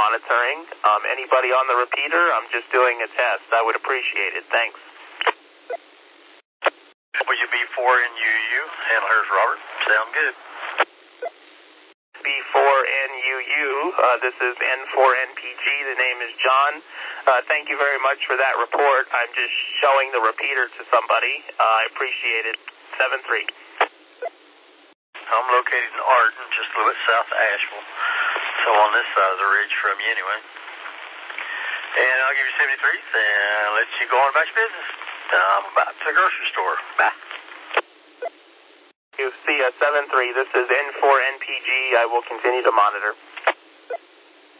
monitoring. Anybody on the repeater? I'm just doing a test. I would appreciate it. Thanks. WB4NUU, handlers Robert. Sound good. B4NUU, this is N4NPG. The name is John. Thank you very much for that report. I'm just showing the repeater to somebody. I appreciate it. 7-3. I'm located in Arden, just a little bit south of Asheville. So on this side of the ridge from you anyway. And I'll give you 73 and let you go on back to business. I'm about to the grocery store. Bye. You see 7-3. This is N4NPG. I will continue to monitor.